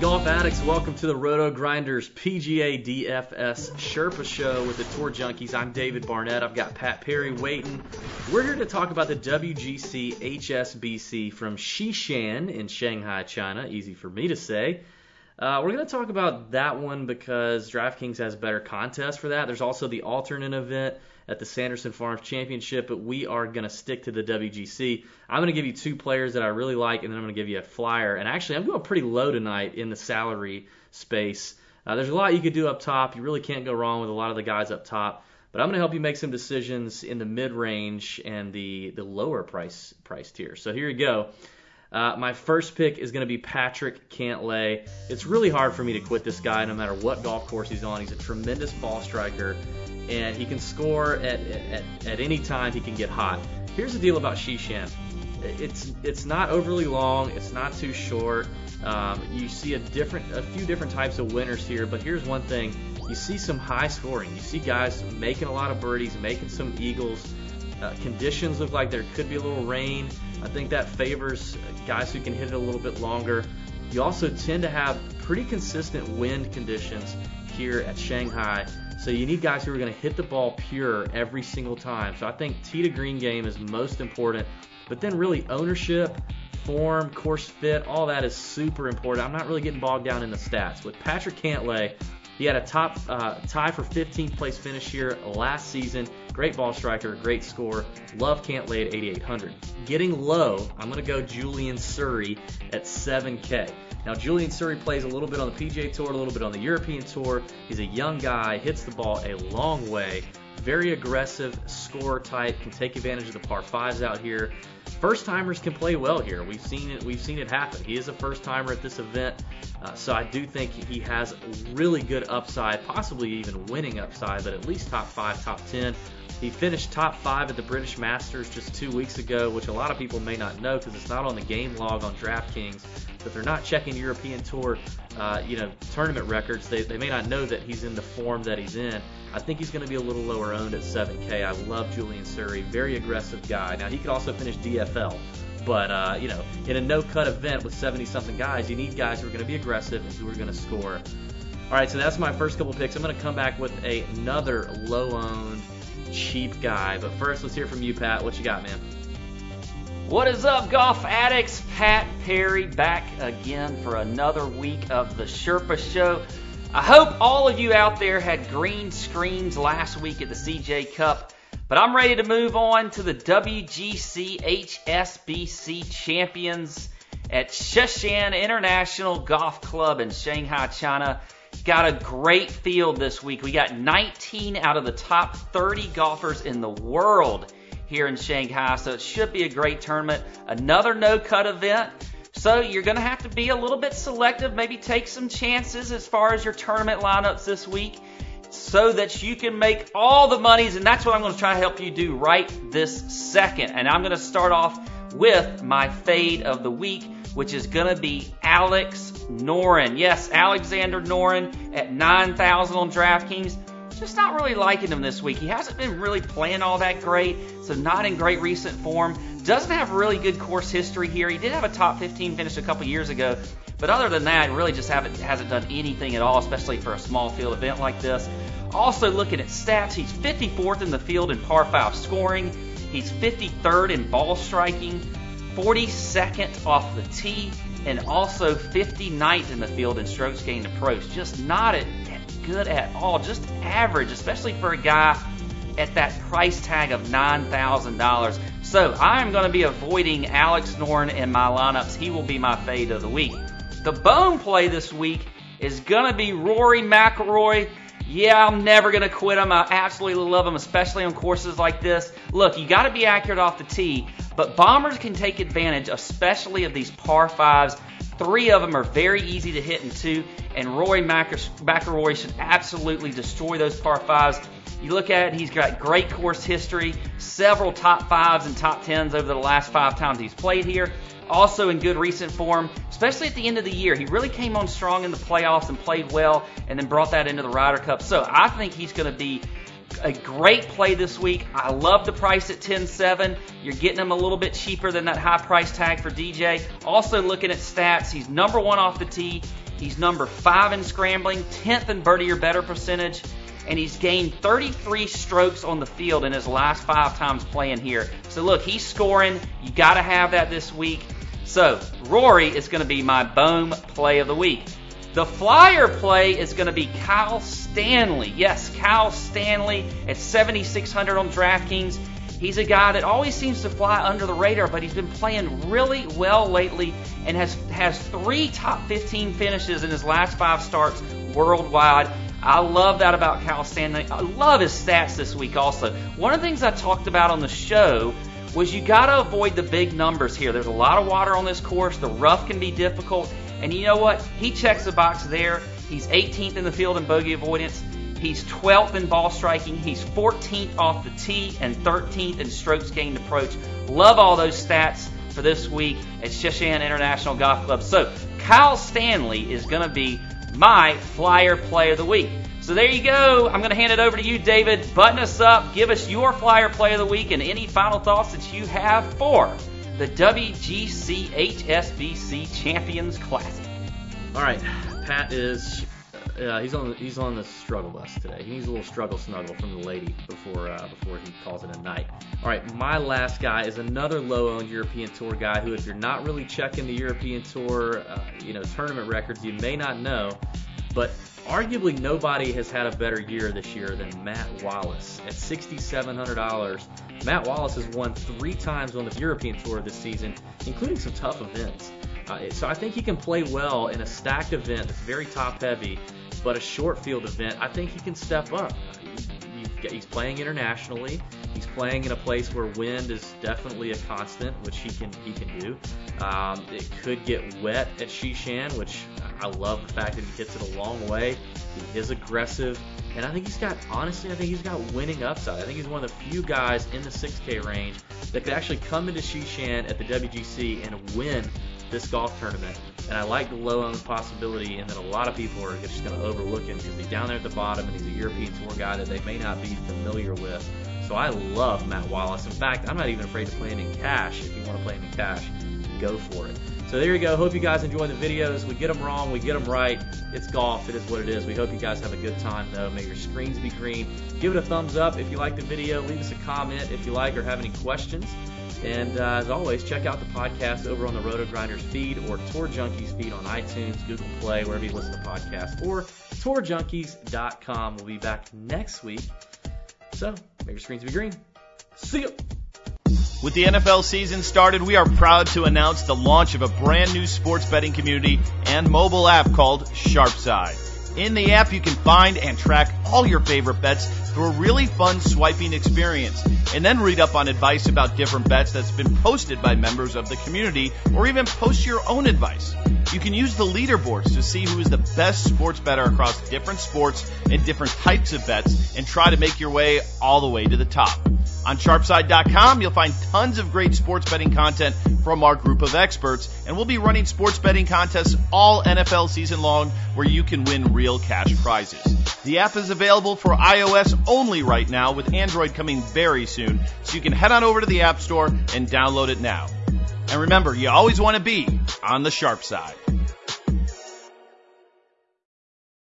golf addicts? Welcome to the Roto Grinders PGA DFS Sherpa Show with the Tour Junkies. I'm David Barnett. I've got Pat Perry waiting. We're here to talk about the WGC HSBC from Xishan in Shanghai, China. Easy for me to say. We're going to talk about that one because DraftKings has better contests for that. There's also the alternate event at the Sanderson Farms Championship, but we are going to stick to the WGC. I'm going to give you two players that I really like, and then I'm going to give you a flyer. And actually, I'm going pretty low tonight in the salary space. There's a lot you could do up top. You really can't go wrong with a lot of the guys up top. But I'm going to help you make some decisions in the mid-range and the lower price tier. So here you go. My first pick is going to be Patrick Cantlay. It's really hard for me to quit this guy no matter what golf course he's on. He's a tremendous ball striker, and he can score at any time he can get hot. Here's the deal about Xishan. It's not overly long. It's not too short. You see a few different types of winners here, but here's one thing. You see some high scoring. You see guys making a lot of birdies, making some eagles. Conditions look like there could be a little rain. I think that favors guys who can hit it a little bit longer. You also tend to have pretty consistent wind conditions here at Shanghai. So you need guys who are going to hit the ball pure every single time. So I think tee to green game is most important. But then really ownership, form, course fit, all that is super important. I'm not really getting bogged down in the stats. With Patrick Cantlay, he had a top tie for 15th place finish here last season. Great ball striker, great score. Love Cantlay at 8,800. Getting low, I'm going to go Julian Surrey at 7K. Now, Julian Surrey plays a little bit on the PGA Tour, a little bit on the European Tour. He's a young guy, hits the ball a long way. Very aggressive, scorer type, can take advantage of the par 5s out here. First-timers can play well here. We've seen it happen. He is a first-timer at this event, so I do think he has really good upside, possibly even winning upside, but at least top 5, top 10. He finished top 5 at the British Masters just 2 weeks ago, which a lot of people may not know because it's not on the game log on DraftKings. But they're not checking European Tour, tournament records. They may not know that he's in the form that he's in. I think he's going to be a little lower owned at 7K. I love Julian Surrey, very aggressive guy. Now he could also finish DFL, but in a no-cut event with 70-something guys, you need guys who are going to be aggressive and who are going to score. All right, so that's my first couple picks. I'm going to come back with another low-owned, cheap guy. But first, let's hear from you, Pat. What you got, man? What is up, golf addicts? Pat Perry back again for another week of the Sherpa Show. I hope all of you out there had green screens last week at the CJ Cup, but I'm ready to move on to the WGC HSBC champions at Xishan International Golf Club in Shanghai, China. Got a great field this week. We got 19 out of the top 30 golfers in the world here in Shanghai, so it should be a great tournament. Another no-cut event, so you're going to have to be a little bit selective, maybe take some chances as far as your tournament lineups this week so that you can make all the monies, and that's what I'm going to try to help you do right this second. And I'm going to start off with my fade of the week, which is going to be Alex Noren. Yes, Alexander Noren at 9,000 on DraftKings. Just not really liking him this week. He hasn't been really playing all that great, so not in great recent form. Doesn't have really good course history here. He did have a top 15 finish a couple years ago, but other than that, really just hasn't done anything at all, especially for a small field event like this. Also looking at stats, he's 54th in the field in par 5 scoring. He's 53rd in ball striking, 42nd off the tee, and also 59th in the field in strokes gained approach. Just not good at all, just average, especially for a guy at that price tag of $9,000. So I'm going to be avoiding Alex Noren in my lineups. He will be my fade of the week. The bone play this week is going to be Rory McIlroy. Yeah, I'm never going to quit him. I absolutely love him, especially on courses like this. Look, you got to be accurate off the tee, but bombers can take advantage, especially of these par 5s. 3 of them are very easy to hit in 2, and Rory McIlroy should absolutely destroy those par 5s. You look at it, he's got great course history, several top 5s and top 10s over the last 5 times he's played here. Also in good recent form, especially at the end of the year. He really came on strong in the playoffs and played well, and then brought that into the Ryder Cup. So I think he's going to be a great play this week. I love the price at 10.7. You're getting him a little bit cheaper than that high price tag for DJ. Also looking at stats, he's number 1 off the tee. He's number 5 in scrambling, 10th in birdie or better percentage, and he's gained 33 strokes on the field in his last 5 times playing here. So look, he's scoring. You got to have that this week. So Rory is going to be my Bohm play of the week. The flyer play is going to be Kyle Stanley. Yes, Kyle Stanley at 7,600 on DraftKings. He's a guy that always seems to fly under the radar, but he's been playing really well lately and has 3 top 15 finishes in his last 5 starts worldwide. I love that about Kyle Stanley. I love his stats this week also. One of the things I talked about on the show was you got to avoid the big numbers here. There's a lot of water on this course. The rough can be difficult. And you know what? He checks the box there. He's 18th in the field in bogey avoidance. He's 12th in ball striking. He's 14th off the tee and 13th in strokes gained approach. Love all those stats for this week at Sheshan International Golf Club. So Kyle Stanley is going to be my flyer play of the week. So there you go. I'm going to hand it over to you, David. Button us up. Give us your flyer play of the week and any final thoughts that you have for the WGC HSBC Champions Classic. All right, Pat is he's on the struggle bus today. He needs a little struggle snuggle from the lady before he calls it a night. All right, my last guy is another low-owned European Tour guy who, if you're not really checking the European Tour tournament records, you may not know, but arguably nobody has had a better year this year than Matt Wallace at $6,700. Matt Wallace has won 3 times on the European Tour this season, including some tough events. So I think he can play well in a stacked event that's very top-heavy, but a short field event. I think he can step up. He's playing internationally. He's playing in a place where wind is definitely a constant, which he can do. It could get wet at Sheshan, which I love the fact that he hits it a long way. He is aggressive, and I think he's got winning upside. I think he's one of the few guys in the 6K range that could actually come into Sheshan at the WGC and win this golf tournament. And I like the low-owned possibility, and that a lot of people are just going to overlook him because he's down there at the bottom and he's a European Tour guy that they may not be familiar with. So I love Matt Wallace. In fact, I'm not even afraid to play him in cash. If you want to play him in cash, go for it. So there you go. Hope you guys enjoy the videos. We get them wrong, we get them right. It's golf. It is what it is. We hope you guys have a good time, though. May your screens be green. Give it a thumbs up if you like the video. Leave us a comment if you like or have any questions. And as always, check out the podcast over on the Roto Grinders feed or Tour Junkies feed on iTunes, Google Play, wherever you listen to podcasts, or tourjunkies.com. We'll be back next week. So, make your screens be green. See ya! With the NFL season started, we are proud to announce the launch of a brand new sports betting community and mobile app called Sharpside. In the app, you can find and track all your favorite bets through a really fun swiping experience, and then read up on advice about different bets that's been posted by members of the community, or even post your own advice. You can use the leaderboards to see who is the best sports bettor across different sports and different types of bets, and try to make your way all the way to the top. On Sharpside.com, you'll find tons of great sports betting content from our group of experts, and we'll be running sports betting contests all NFL season long where you can win real cash prizes. The app is available for iOS only right now, with Android coming very soon, so you can head on over to the App Store and download it now. And remember, you always want to be on the sharp side.